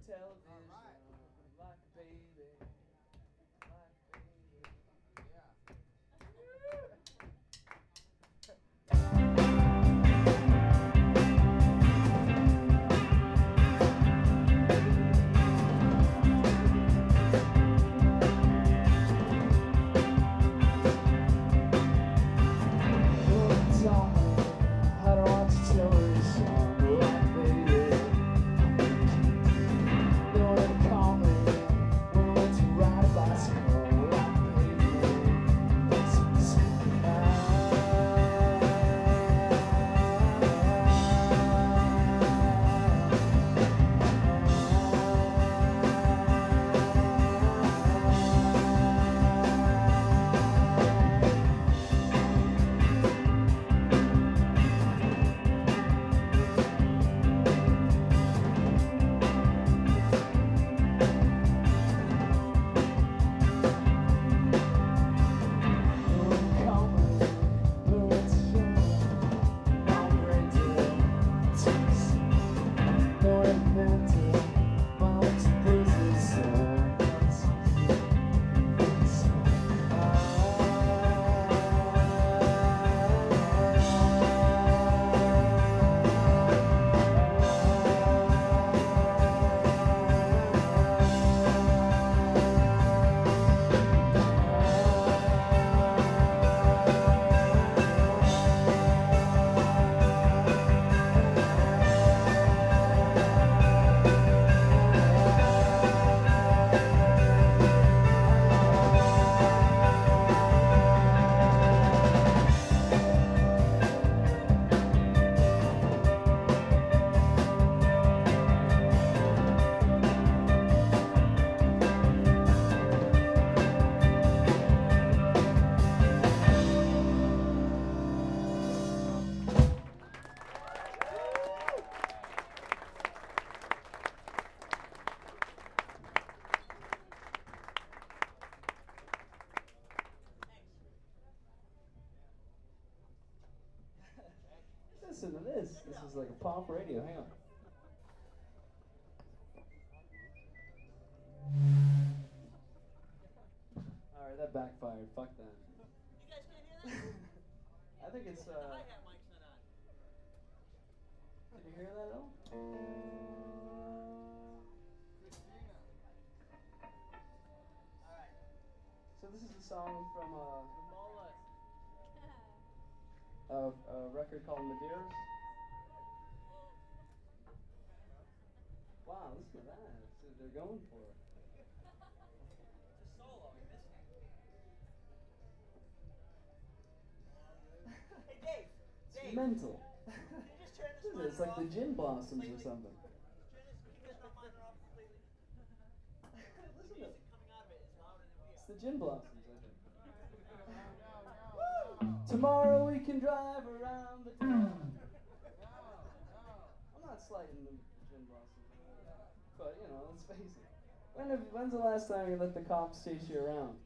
television, like a baby, like a baby. Listen to this. This is like a pop radio. Hang on. Alright, that backfired. Fuck that. You guys can't hear that? I think it's The hi-hat mic's not on. Can you hear that at all? Christina. Alright. So this is a song from The mullet. a record called Medeiros. Wow, listen to that. So they're going for it. It's a solo. You missed it. Hey, Dave. It's Dave. mental. Can you just turn this Listen, monitor it's like off the Gin Blossoms or completely? something. Keep this monitor off completely. The Listen to music it. coming out of it is louder than we It's are. the Gin Blossoms, I think. Tomorrow we can drive around the town. I'm not slighting the Gin Blossoms, but you know, let's face it. When's the last time you let the cops chase you around?